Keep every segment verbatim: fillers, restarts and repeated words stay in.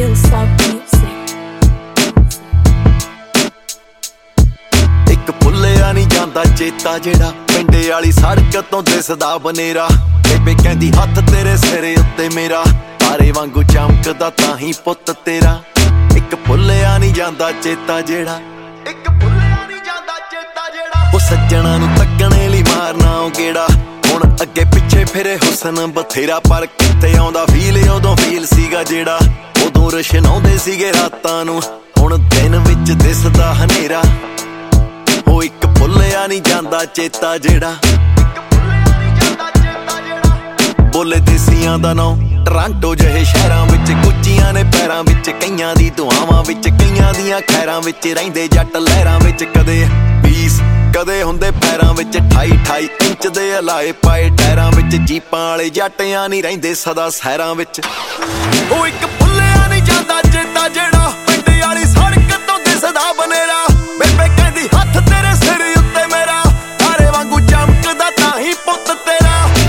Hillsong Music। ਇੱਕ ਭੁੱਲਿਆ ਨਹੀਂ ਜਾਂਦਾ ਚੇਤਾ ਜਿਹੜਾ ਪਿੰਡੇ ਵਾਲੀ ਸੜਕ ਤੋਂ ਦਿਸਦਾ ਬਨੇਰਾ। ਬੇਬੇ ਕਹਿੰਦੀ ਹੱਥ ਤੇਰੇ ਸਿਰ ਉੱਤੇ ਮੇਰਾ, ਤਾਰੇ ਵਾਂਗੂ ਚਮਕਦਾ ਤਾਂ ਹੀ ਪੁੱਤ ਤੇਰਾ। ਇੱਕ ਭੁੱਲਿਆ ਨਹੀਂ ਜਾਂਦਾ ਚੇਤਾ ਜਿਹੜਾ, ਇੱਕ ਭੁੱਲਿਆ ਨਹੀਂ ਜਾਂਦਾ ਚੇਤਾ ਜਿਹੜਾ। ਉਹ ਸੱਜਣਾ ਨੂੰ ਤੱਕਣੇ ਲਈ ਮਾਰਨਾ ਉਹ ਗੇੜਾ, ਹੁਣ ਅੱਗੇ ਪਿੱਛੇ ਫਿਰੇ ਹੁਸਨ ਬਥੇਰਾ। ਪਰ ਕਿੱਥੇ ਆਉਂਦਾ ਫੀਲ ਉਦੋਂ ਫੀਲ ਸੀਗਾ ਜਿਹੜਾ, ਉਦੋਂ ਰਸ਼ਨਾਉਂਦੇ ਸੀਗੇ ਰਾਤਾਂ ਨੂੰ, ਹੁਣ ਦਿਨ ਵਿੱਚ ਦਿਸਦਾ ਹਨੇਰਾ। ਉਹ ਇੱਕ ਭੁੱਲਿਆ ਨਹੀਂ ਜਾਂਦਾ ਚੇਤਾ ਜਿਹੜਾ, ਬੋਲੇ ਦੇਸੀਆਂ ਦਾ ਨਾਂ ਟਰਾਂਟੋ ਜਿਹੇ ਸ਼ਹਿਰਾਂ ਵਿੱਚ, ਗੁੱਚੀਆਂ ਨੇ ਪੈਰਾਂ ਵਿੱਚ, ਕਈਆਂ ਦੀ ਦੁਆਵਾਂ ਵਿੱਚ, ਕਈਆਂ ਦੀਆਂ ਖੈਰਾਂ ਵਿੱਚ, ਰਹਿੰਦੇ ਜੱਟ ਲਹਿਰਾਂ ਵਿੱਚ। ਕਦੇ ਪੀਸ ਕਦੇ ਹੁੰਦੇ ਪੈਰਾਂ ਵਿੱਚ, ਅਠਾਈ ਅਠਾਈ ਇੰਚ ਦੇ ਹਲਾਏ ਪਾਏ ਟਾਇਰਾਂ ਵਿੱਚ। ਜੀਪਾਂ ਵਾਲੇ ਜੱਟਿਆਂ ਨਹੀਂ ਰਹਿੰਦੇ ਸਦਾ ਸਹਿਰਾਂ ਵਿੱਚ। ਉਹ ਇੱਕ ਭੁੱਲਿਆ ਨਹੀਂ ਜਾਂਦਾ ਚੇਤਾ ਜਿਹੜਾ, ਪਿੰਡੇ ਵਾਲੀ ਸੜਕ ਤੋਂ ਦਿਸਦਾ ਬਨੇਰਾ। ਬੇਬੇ ਕਹਿੰਦੀ ਹੱਥ ਤੇਰੇ ਸਿਰ ਉੱਤੇ ਮੇਰਾ, ਤਾਰੇ ਵਾਂਗੂ ਚਮਕਦਾ ਤਾਂ ਹੀ ਪੁੱਤ ਤੇਰਾ।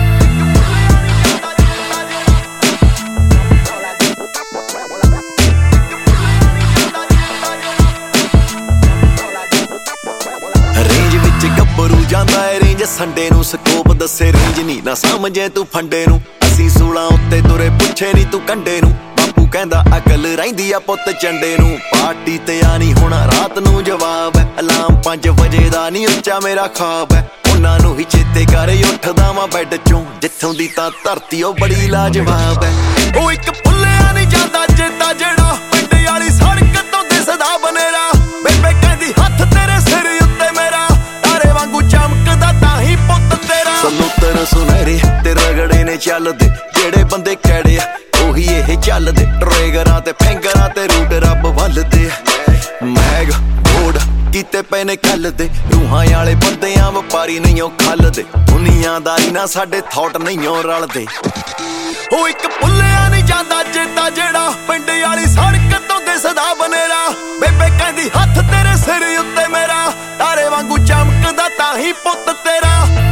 ਰੇਂਜ ਵਿੱਚ ਗੱਭਰੂ ਜਾਂਦਾ ਏ ਰੇਂਜ ਸੰਡੇ ਨੂੰ, ਸਕੋਪ ਦੱਸੇ ਰੇਂਜ ਨਹੀਂ ਨਾ ਸਮਝੇ ਤੂੰ ਫੰਡੇ ਨੂੰ। ਅਸੀਂ ਸੂਲਾਂ ਉੱਤੇ ਤੁਰੇ ਪੁੱਛੇ ਨਹੀਂ ਤੂੰ ਕੰਡੇ ਨੂੰ, ਬਾਪੂ ਕਹਿੰਦਾ ਅਕਲ ਰਹਿੰਦੀ ਆ ਪੁੱਤ ਚੰਡੇ ਨੂੰ। ਪਾਰਟੀ ਤੇ ਆ ਨਹੀਂ ਹੁਣ ਰਾਤ ਨੂੰ ਜਵਾਬ ਹੈ, ਅਲਾਰਮ ਪੰਜ ਵਜੇ ਦਾ ਨਹੀਂ ਉੱਚਾ ਮੇਰਾ ਖਾਬ ਹੈ। ਉਹਨਾਂ ਨੂੰ ਹੀ ਚੇਤੇ ਕਰੇ ਉੱਠਦਾ ਵਾਂ ਬੈੱਡ ਚੋਂ, ਜਿੱਥੋਂ ਦੀ ਤਾਂ ਧਰਤੀ ਉਹ ਬੜੀ ਲਾਜਵਾਬ ਹੈ। ਉਹ ਇੱਕ ਭੁੱਲਿਆ ਨਹੀਂ ਜਾਂਦਾ ਚੇਤਾ ਜਿਹੜਾ, ਪਿੰਡੇ ਵਾਲੀ ਸੜਕ ਤੋਂ ਦਿਸਦਾ ਬਨੇਰਾ। ਬੇਬੇ ਕਹਿੰਦੀ ਹੱਥ ਤੇਰੇ ਸਿਰ ਉੱਤੇ ਮੇਰਾ, ਤਾਰੇ ਵਾਂਗੂ ਚਮਕਦਾ ਤਾਂ ਹੀ ਪੁੱਤ ਤੇਰਾ। ਸਲੂਤਰ ਸੁਨਹਿਰੇ ਤੇ ਰਗੜੇ ਨੇ ਚੱਲਦੇ, ਜਿਹੜੇ ਬੰਦੇ ਕੈੜੇ ਆ ਉਹੀ ਇਹ ਚੱਲਦੇ। ਟਰੇਗਰਾਂ ਤੇ ਫਿੰਗਰਾਂ ਤੇ ਰੂਟ ਰੱਬ ਵੱਲਦੇ, ਮੈਗ ਢੋੜ ਕੀਤੇ ਪਏ ਨੇ ਕੱਲ ਦੇ। ਰੂਹਾਂ ਵਾਲੇ ਬੰਦਿਆਂ ਵਪਾਰੀ ਨਹੀਂ ਉਹ ਖੱਲਦੇ, ਦੁਨੀਆਦਾਰੀ ਨਾਲ ਸਾਡੇ ਥੌਟ ਨਹੀਂ ਉਹ ਰਲਦੇ। ਉਹ ਇੱਕ ਭੁੱਲਿਆ ਨਹੀਂ ਜਾਂਦਾ ਚੇਤਾ ਜਿਹੜਾ, ਪਿੰਡੇ ਵਾਲੀ ਸੜਕ ਤੋਂ ਦਿਸਦਾ ਬਨੇਰਾ। ਬੇਬੇ ਕਹਿੰਦੀ ਹੱਥ ਤੇਰੇ ਸਿਰ ਉੱਤੇ ਮੇਰਾ, ਤਾਰੇ ਵਾਂਗੂ ਚਮਕਦਾ ਤਾਂ ਹੀ ਪੁੱਤ ਤੇਰਾ।